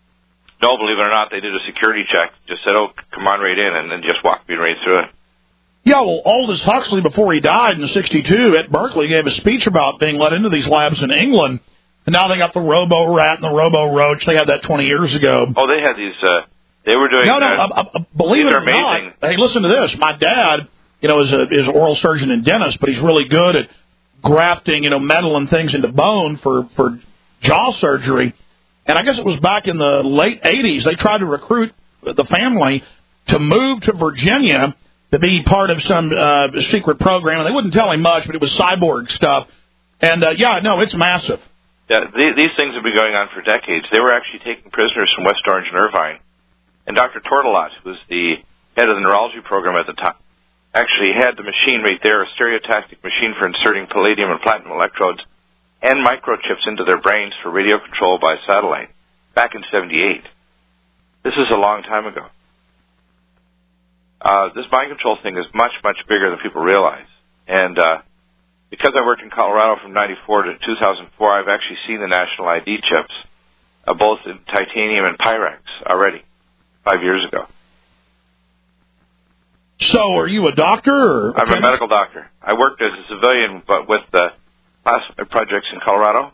No, believe it or not, they did a security check. Just said, oh, come on right in, and then just walked me right through it. Yeah, well, Aldous Huxley, before he died in sixty-two at Berkeley, gave a speech about being let into these labs in England. And now they got the Robo-Rat and the Robo-Roach. They had that twenty years ago. Oh, they had these, uh, they were doing... No, no, uh, uh, uh, believe it or amazing. not, hey, listen to this. My dad, you know, is, a, is an oral surgeon and dentist, but he's really good at grafting, you know, metal and things into bone for, for jaw surgery. And I guess it was back in the late eighties, they tried to recruit the family to move to Virginia to be part of some uh, secret program. And they wouldn't tell him much, but it was cyborg stuff. And, uh, yeah, no, it's massive. Yeah, th- these things have been going on for decades. They were actually taking prisoners from West Orange and Irvine. And Doctor Tortolot, who was the head of the neurology program at the time, actually had the machine right there, a stereotactic machine for inserting palladium and platinum electrodes and microchips into their brains for radio control by satellite back in seventy-eight. This is a long time ago. Uh, this mind control thing is much, much bigger than people realize. And uh, because I worked in Colorado from ninety-four to two thousand four, I've actually seen the national I D chips, uh, both in titanium and Pyrex already, five years ago. So are you a doctor? Or I'm a medical doctor. I worked as a civilian but with the plasma projects in Colorado.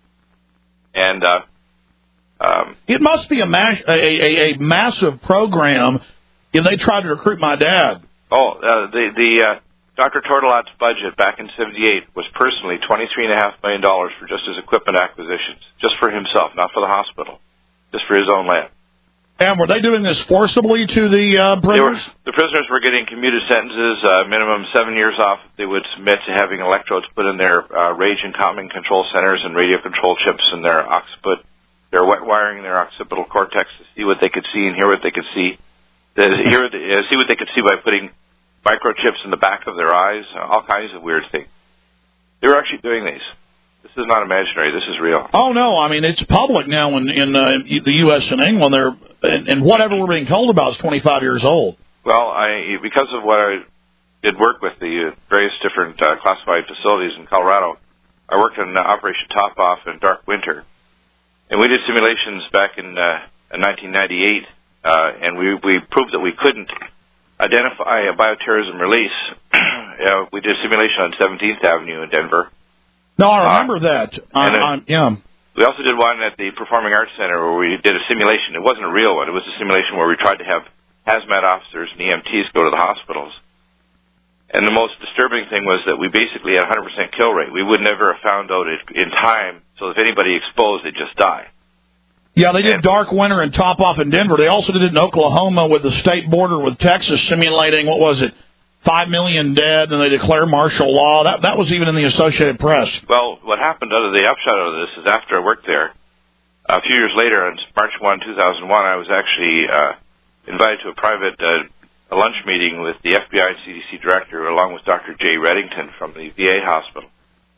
And uh, um, it must be a, mas- a, a, a massive program if they tried to recruit my dad. Oh, uh, the, the uh, Doctor Tortolot's budget back in seventy-eight was personally twenty-three point five million dollars for just his equipment acquisitions, just for himself, not for the hospital, just for his own lab. And were they doing this forcibly to the uh, prisoners? Were, the prisoners were getting commuted sentences, uh, minimum seven years off. They would submit to having electrodes put in their uh, rage and calming control centers and radio control chips in their occiput. They're wet wiring their occipital cortex to see what they could see and hear what they could see. The, hear, uh, see what they could see by putting microchips in the back of their eyes, uh, all kinds of weird things. They were actually doing these. This is not imaginary. This is real. Oh, no. I mean, it's public now in, in uh, the U S and England. They're, and, and whatever we're being told about is twenty-five years old. Well, I because of what I did work with the various different uh, classified facilities in Colorado, I worked on uh, Operation Top Off in Dark Winter. And we did simulations back in, uh, in nineteen ninety-eight, uh, and we, we proved that we couldn't identify a bioterrorism release. uh, we did a simulation on seventeenth Avenue in Denver. No, I remember uh, that. I, I, yeah. We also did one at the Performing Arts Center where we did a simulation. It wasn't a real one. It was a simulation where we tried to have hazmat officers and E M Ts go to the hospitals. And the most disturbing thing was that we basically had a one hundred percent kill rate. We would never have found out it in time, so if anybody exposed, they'd just die. Yeah, they did Dark Winter and Top Off in Denver. They also did it in Oklahoma with the state border with Texas, simulating, what was it, five million dead, and they declare martial law. That that was even in the Associated Press. Well, what happened out of the upshot of this is after I worked there, a few years later, on March first, two thousand one, I was actually uh, invited to a private uh, a lunch meeting with the F B I and C D C director, along with Doctor Jay Reddington from the V A hospital.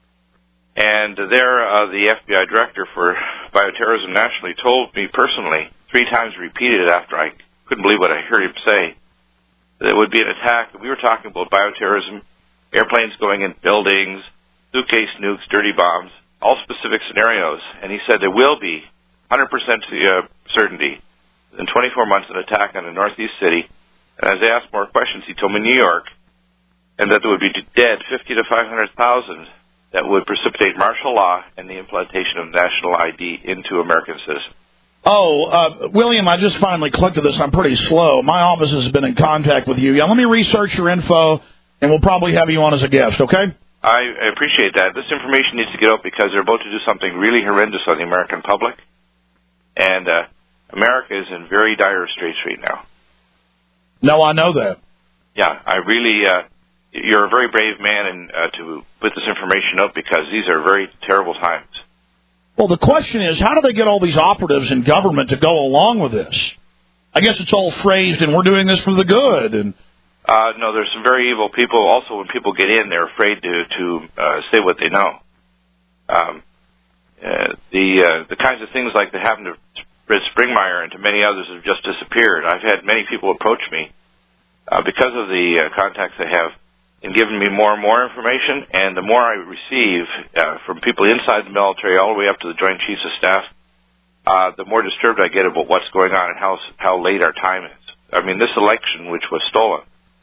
And there, uh, the F B I director for bioterrorism nationally told me personally, three times repeated after I couldn't believe what I heard him say, that it would be an attack. We were talking about bioterrorism, airplanes going in buildings, suitcase nukes, dirty bombs, all specific scenarios. And he said there will be one hundred percent uh, certainty in twenty-four months an attack on a northeast city. And as I asked more questions, he told me New York, and that there would be dead fifty to five hundred thousand that would precipitate martial law and the implementation of national I D into American citizens. Oh, uh, William, I just finally clicked to this. I'm pretty slow. My office has been in contact with you. Yeah, let me research your info, and we'll probably have you on as a guest, okay? I, I appreciate that. This information needs to get out because they're about to do something really horrendous on the American public. And uh, America is in very dire straits right now. No, I know that. Yeah, I really... Uh, you're a very brave man and, uh, to put this information out because these are very terrible times. Well, the question is, how do they get all these operatives in government to go along with this? I guess it's all phrased, and we're doing this for the good. And uh, no, there's some very evil people. Also, when people get in, they're afraid to to uh, say what they know. Um, uh, the uh, the kinds of things like that happened to Fritz Springmeier and to many others have just disappeared. I've had many people approach me uh, because of the uh, contacts I have, and giving me more and more information, and the more I receive uh, from people inside the military all the way up to the Joint Chiefs of Staff, uh, the more disturbed I get about what's going on and how how late our time is. I mean, this election, which was stolen,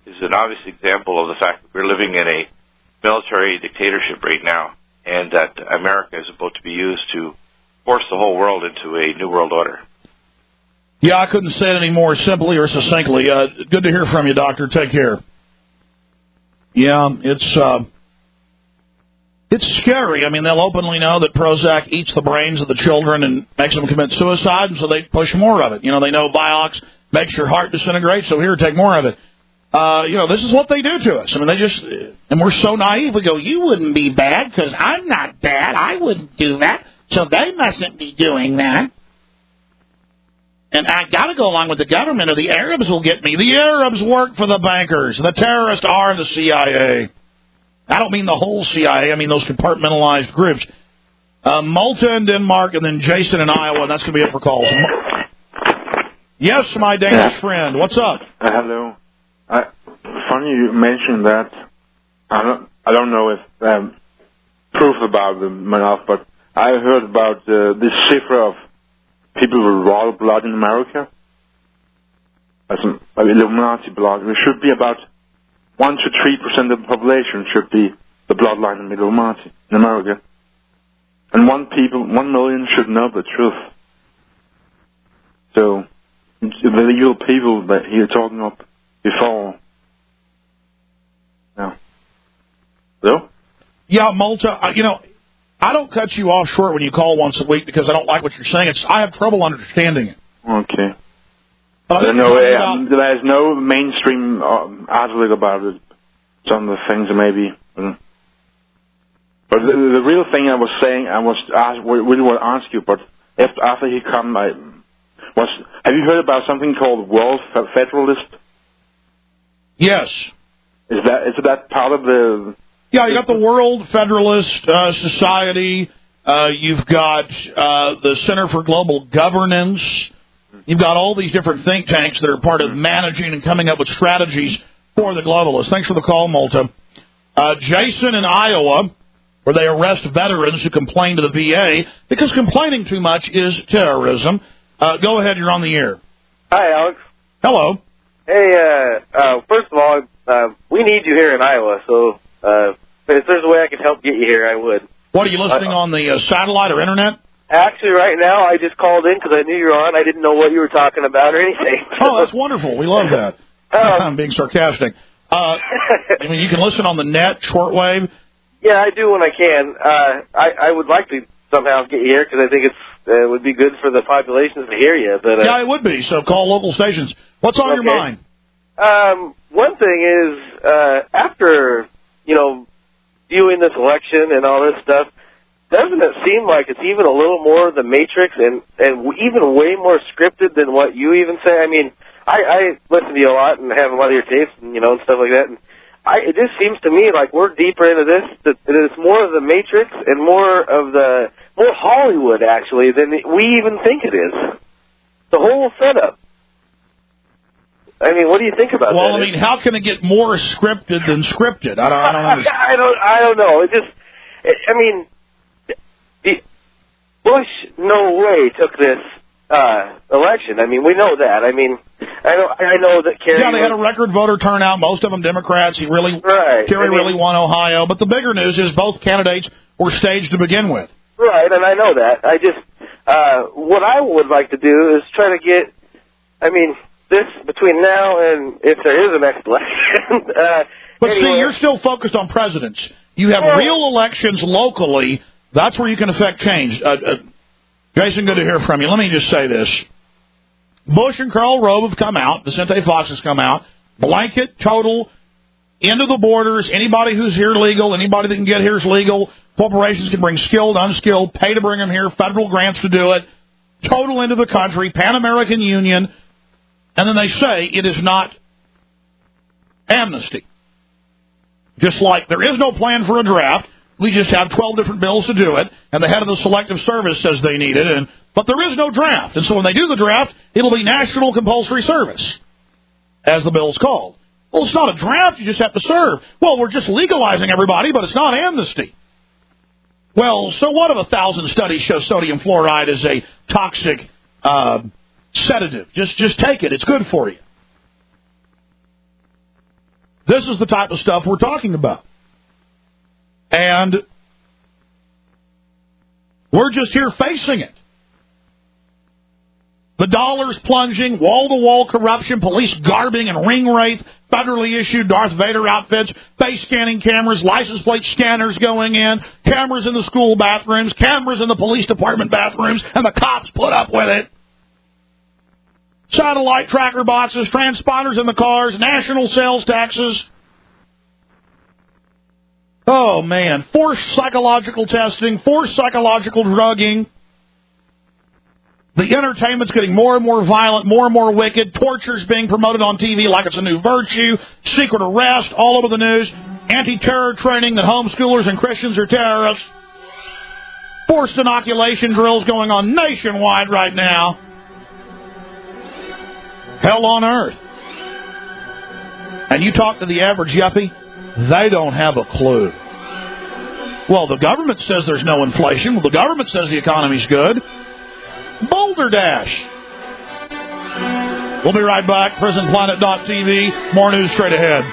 is an obvious example of the fact that we're living in a military dictatorship right now, and that America is about to be used to force the whole world into a new world order. Yeah, I couldn't say it any more simply or succinctly. Uh, good to hear from you, Doctor. Take care. Yeah, it's uh, it's scary. I mean, they'll openly know that Prozac eats the brains of the children and makes them commit suicide, and so they push more of it. You know, they know Vioxx makes your heart disintegrate, so here, take more of it. Uh, you know, this is what they do to us. I mean, they just, and we're so naive. We go, you wouldn't be bad because I'm not bad. I wouldn't do that, so they mustn't be doing that. And I got to go along with the government or the Arabs will get me. The Arabs work for the bankers. The terrorists are the C I A. I don't mean the whole C I A. I mean those compartmentalized groups. Uh, Malta in Denmark, and then Jason in Iowa, and that's going to be it for calls. Yes, my Danish yeah. friend. What's up? Uh, hello. Uh, funny you mentioned that. I don't, I don't know if um, proof about them enough, but I heard about uh, this cipher of people with royal blood in America. As an Illuminati blood. It should be about one to three percent of the population should be the bloodline of Illuminati in America. And one people, one million should know the truth. So, the evil people that you're talking about before. Yeah. Hello? Yeah, Malta, uh, you know, I don't cut you off short when you call once a week because I don't like what you're saying. It's I have trouble understanding it. Okay. But There's no, um, there's no mainstream uh, article about it. Some of the things maybe. Mm. But the, the real thing I was saying, I was asked, really want to ask you, but after, after he come, I was. Have you heard about something called World Federalist? Yes. Is that is that part of the? Yeah, you got the World Federalist uh, Society. Uh, you've got uh, the Center for Global Governance. You've got all these different think tanks that are part of managing and coming up with strategies for the globalists. Thanks for the call, Malta. Uh, Jason in Iowa, where they arrest veterans who complain to the V A because complaining too much is terrorism. Uh, go ahead, you're on the air. Hi, Alex. Hello. Hey, uh, uh, first of all, uh, we need you here in Iowa, so uh, if there's a way I could help get you here, I would. What, are you listening uh, on the uh, satellite or internet? Actually, right now, I just called in because I knew you were on. I didn't know what you were talking about or anything. Oh, that's wonderful. We love that. Um, I'm being sarcastic. Uh, I mean, you can listen on the net, shortwave. Yeah, I do when I can. Uh, I, I would like to somehow get you here because I think it's uh, it would be good for the populations to hear you. But uh, yeah, it would be. So call local stations. What's on okay. your mind? Um, one thing is, uh, after, you know, viewing this election and all this stuff, doesn't it seem like it's even a little more the Matrix and, and even way more scripted than what you even say? I mean, I, I listen to you a lot and have a lot of your tapes and, you know, and stuff like that. And I, it just seems to me like we're deeper into this, that it's more of the Matrix and more of the, more Hollywood, actually, than we even think it is. The whole setup. I mean, what do you think about well, that? Well, I mean, how can it get more scripted than scripted? I don't, I don't understand. I don't, I don't know. It just, it, I mean, Bush no way took this uh, election. I mean, we know that. I mean, I know, I know that Kerry. Yeah, they had a record voter turnout. Most of them Democrats. He really, right. Kerry I mean, really won Ohio. But the bigger news is both candidates were staged to begin with. Right, and I know that. I just, uh, what I would like to do is try to get. I mean, this between now and if there is a next election. uh, but anyway. see, you're still focused on presidents. You have well, real elections locally. That's where you can affect change. Uh, uh, Jason, good to hear from you. Let me just say this. Bush and Karl Rove have come out. Vicente Fox has come out. Blanket, total, end of the borders. Anybody who's here legal, anybody that can get here is legal. Corporations can bring skilled, unskilled, pay to bring them here, federal grants to do it. Total into the country, Pan-American Union. And then they say it is not amnesty. Just like there is no plan for a draft. We just have twelve different bills to do it, and the head of the Selective Service says they need it, and but there is no draft. And so when they do the draft, it'll be National Compulsory Service, as the bill's called. Well, it's not a draft. You just have to serve. Well, we're just legalizing everybody, but it's not amnesty. Well, so what if a thousand studies show sodium fluoride is a toxic uh, sedative? Just, just take it. It's good for you. This is the type of stuff we're talking about. And we're just here facing it. The dollar's plunging, wall-to-wall corruption, police garbing and ring wraith, federally issued Darth Vader outfits, face scanning cameras, license plate scanners going in, cameras in the school bathrooms, cameras in the police department bathrooms, and the cops put up with it. Satellite tracker boxes, transponders in the cars, national sales taxes. Oh, man. Forced psychological testing, forced psychological drugging. The entertainment's getting more and more violent, more and more wicked. Torture's being promoted on T V like it's a new virtue. Secret arrest all over the news. Anti-terror training that homeschoolers and Christians are terrorists. Forced inoculation drills going on nationwide right now. Hell on earth. And you talk to the average yuppie, they don't have a clue. Well, the government says there's no inflation. Well, the government says the economy's good. Boulder Dash. We'll be right back. prison planet dot t v. More news straight ahead.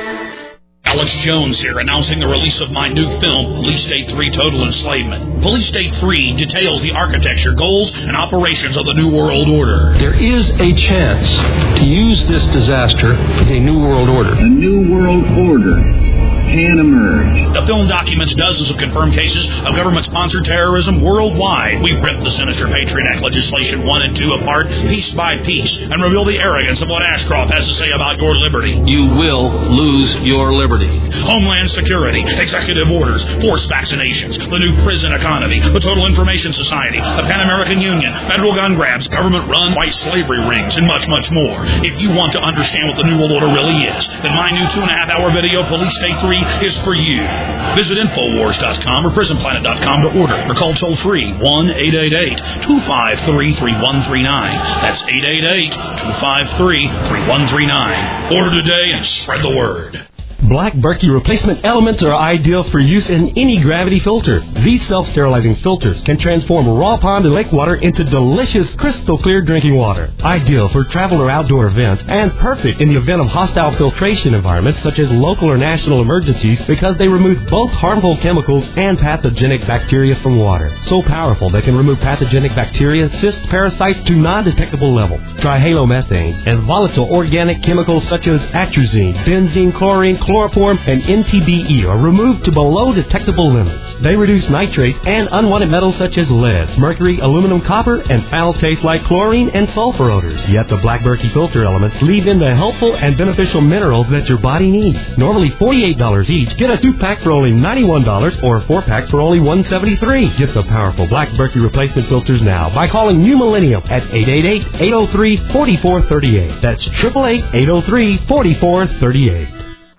Alex Jones here, announcing the release of my new film, Police State three Total Enslavement. Police State three details the architecture, goals, and operations of the New World Order. There is a chance to use this disaster for a New World Order. A New World Order can emerge. The film documents dozens of confirmed cases of government-sponsored terrorism worldwide. We ripped the sinister Patriot Act legislation one and two apart, piece by piece, and reveal the arrogance of what Ashcroft has to say about your liberty. You will lose your liberty. Homeland Security, executive orders, forced vaccinations, the new prison economy, the Total Information Society, the Pan American Union, federal gun grabs, government-run white slavery rings, and much, much more. If you want to understand what the New World Order really is, then my new two-and-a-half-hour video, Police State three, is for you. Visit Infowars dot com or prison planet dot com to order, or call toll-free one eight eight eight, two five three, three one three nine. That's eight eight eight, two five three, three one three nine. Order today and spread the word. Black Berkey replacement elements are ideal for use in any gravity filter. These self-sterilizing filters can transform raw pond and lake water into delicious, crystal-clear drinking water. Ideal for travel or outdoor events, and perfect in the event of hostile filtration environments such as local or national emergencies, because they remove both harmful chemicals and pathogenic bacteria from water. So powerful they can remove pathogenic bacteria, cysts, parasites to non-detectable levels. Trihalomethanes and volatile organic chemicals such as atrazine, benzene, chlorine, chloroform, and N T B E are removed to below detectable limits. They reduce nitrate and unwanted metals such as lead, mercury, aluminum, copper, and foul taste like chlorine and sulfur odors. Yet the Black Berkey filter elements leave in the helpful and beneficial minerals that your body needs. Normally forty-eight dollars each, get a two-pack for only ninety-one dollars or a four-pack for only one hundred seventy-three dollars. Get the powerful Black Berkey replacement filters now by calling New Millennium at eight eight eight, eight oh three, four four three eight. That's eight eight eight, eight oh three, four four three eight.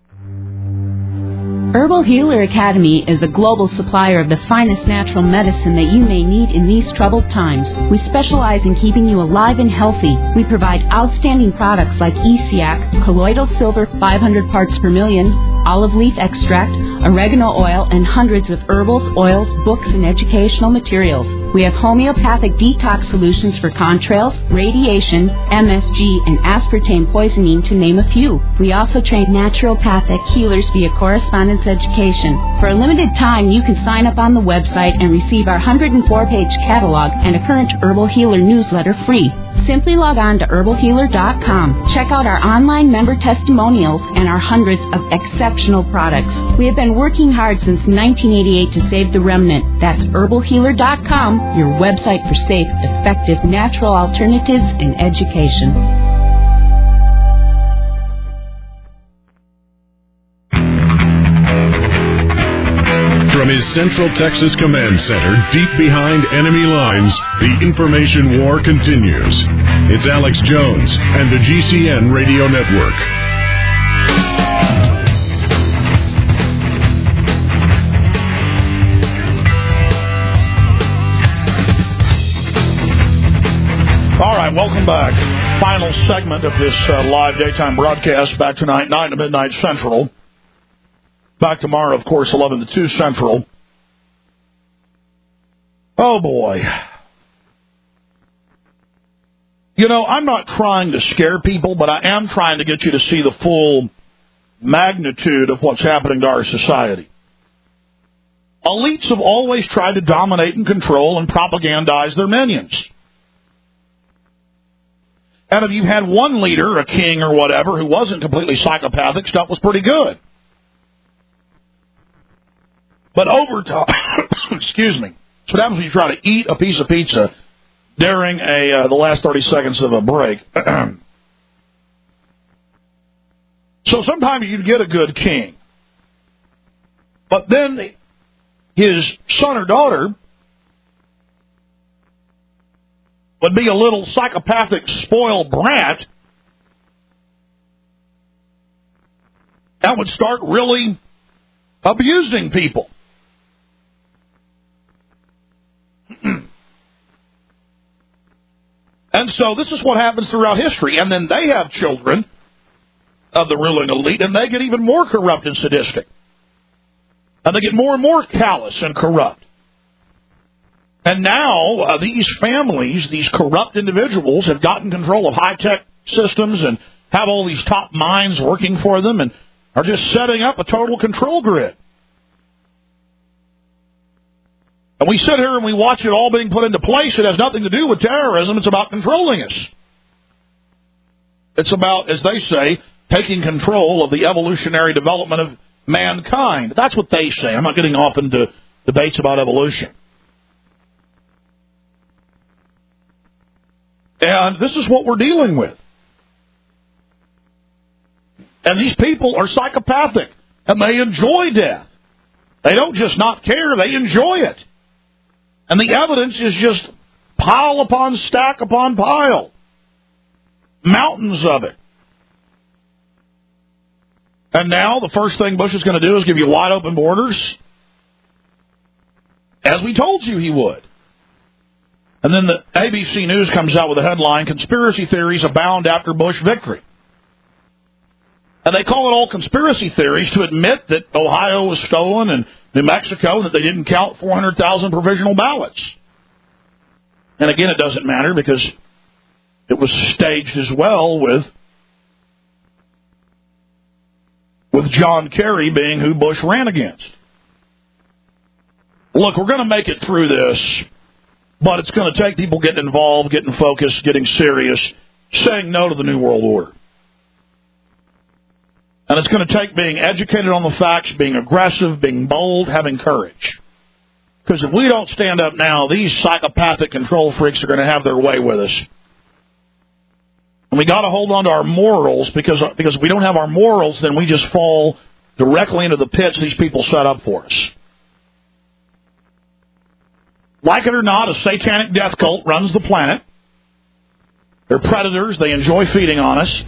Herbal Healer Academy is the global supplier of the finest natural medicine that you may need in these troubled times. We specialize in keeping you alive and healthy. We provide outstanding products like E C A C, colloidal silver five hundred parts per million, olive leaf extract, oregano oil, and hundreds of herbals, oils, books, and educational materials. We have homeopathic detox solutions for contrails, radiation, M S G, and aspartame poisoning, to name a few. We also train naturopathic healers via correspondence education. For a limited time, you can sign up on the website and receive our one hundred four page catalog and a current Herbal Healer newsletter free. Simply log on to herbal healer dot com. Check out our online member testimonials and our hundreds of exceptional products. We have been working hard since nineteen eighty-eight to save the remnant. That's herbal healer dot com, your website for safe, effective, natural alternatives in education. From his Central Texas Command Center, deep behind enemy lines, the information war continues. It's Alex Jones and the G C N Radio Network. All right, welcome back. Final segment of this uh, live daytime broadcast. Back tonight, nine to midnight Central. Back tomorrow, of course, eleven to two Central. Oh, boy. You know, I'm not trying to scare people, but I am trying to get you to see the full magnitude of what's happening to our society. Elites have always tried to dominate and control and propagandize their minions. And if you had one leader, a king or whatever, who wasn't completely psychopathic, stuff was pretty good. But over time, excuse me, that's what happens when you try to eat a piece of pizza during a uh, the last thirty seconds of a break. So sometimes you'd get a good king. But then his son or daughter would be a little psychopathic, spoiled brat that would start really abusing people. And so this is what happens throughout history. And then they have children of the ruling elite, and they get even more corrupt and sadistic. And they get more and more callous and corrupt. And now uh, these families, these corrupt individuals, have gotten control of high-tech systems and have all these top minds working for them and are just setting up a total control grid. And we sit here and we watch it all being put into place. It has nothing to do with terrorism. It's about controlling us. It's about, as they say, taking control of the evolutionary development of mankind. That's what they say. I'm not getting off into debates about evolution. And this is what we're dealing with. And these people are psychopathic, and they enjoy death. They don't just not care, they enjoy it. And the evidence is just pile upon stack upon pile. Mountains of it. And now the first thing Bush is going to do is give you wide open borders, as we told you he would. And then the A B C News comes out with a headline, Conspiracy Theories Abound After Bush Victory. And they call it all conspiracy theories to admit that Ohio was stolen and New Mexico and that they didn't count four hundred thousand provisional ballots. And again, it doesn't matter because it was staged as well with, with John Kerry being who Bush ran against. Look, we're going to make it through this, but it's going to take people getting involved, getting focused, getting serious, saying no to the New World Order. And it's going to take being educated on the facts, being aggressive, being bold, having courage. Because if we don't stand up now, these psychopathic control freaks are going to have their way with us. And we got to hold on to our morals, because because if we don't have our morals, then we just fall directly into the pits these people set up for us. Like it or not, a satanic death cult runs the planet. They're predators. They enjoy feeding on us.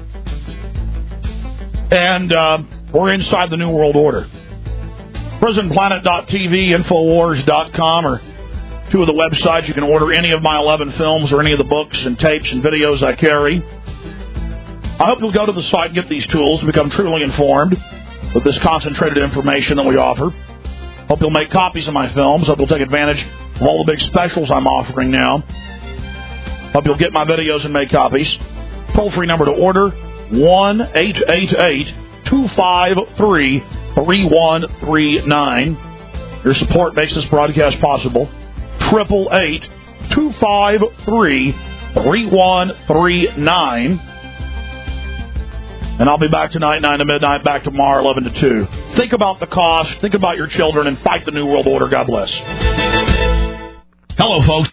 And uh, we're inside the New World Order. prison planet dot t v, infowars dot com are two of the websites. You can order any of my eleven films or any of the books and tapes and videos I carry. I hope you'll go to the site and get these tools to become truly informed with this concentrated information that we offer. Hope you'll make copies of my films. Hope you'll take advantage of all the big specials I'm offering now. Hope you'll get my videos and make copies. Toll-free number to order, one eight eight eight, two five three, three one three nine. Your support makes this broadcast possible. Triple eight, two five three, three one three nine. And I'll be back tonight, nine to midnight, back tomorrow, eleven to two. Think about the cost, think about your children, and fight the New World Order. God bless. Hello, folks.